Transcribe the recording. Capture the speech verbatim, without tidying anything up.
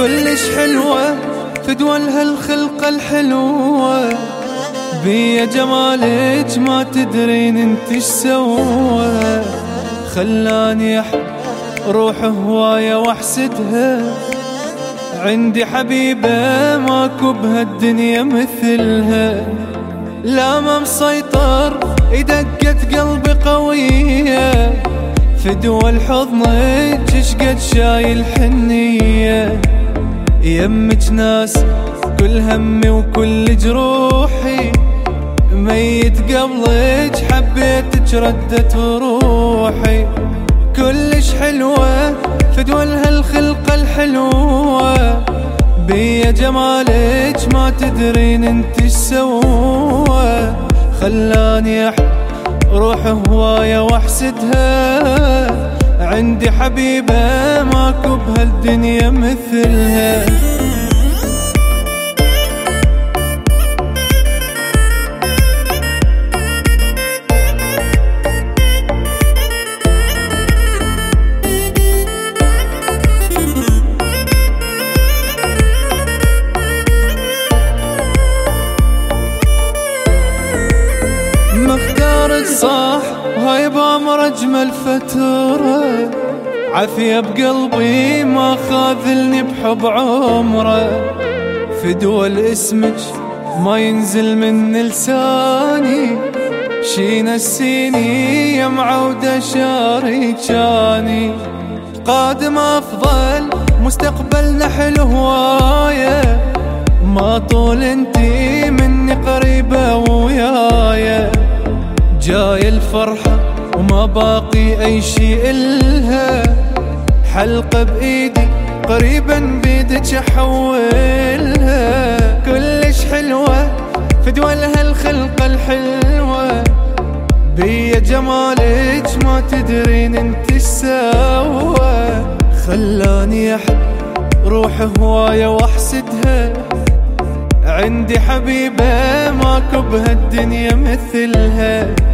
كلش حلوة فدوى الخلقة الحلوة، بيا جمالك ما تدرين انت ايش سوى. خلاني احب روح هواية واحسدها، عندي حبيبة ماكو بهالدنيا مثلها. لا ما مسيطر دقت قلبي قوية، فدوى الحضنك اشقد شايل حنية. يمك ناس كل همي وكل جروحي، ميت قبلك حبيتك ردت روحي. كلش حلوة فدوى الخلقة الحلوة، بيا جمالك ما تدرين انت ايش سوى. خلاني احب روح هواية واحسدها، عندي حبيبة ماكو بهالدنيا مثلها. مختارك صح وهاي بامر اجمل فترة، عافية بقلبي ما خاذلني بحب عمره. فدوى الاسمك ما ينزل من لساني، شي نسيني يا معودة شاري جاني. قادم افضل مستقبلنا حلو هواية، ما طول انتي مني قريبة ويايا. جاي الفرحة وما باقي اي شي إلها، حلقة بايدي قريبا بيدك احولها. كلش حلوة فدوى الخلقة الحلوة، بيا جمالك ما تدرين انت ايش سوى. خلاني احب روح هواية واحسدها، عندي حبيبة ماكو بهالدنيا مثلها.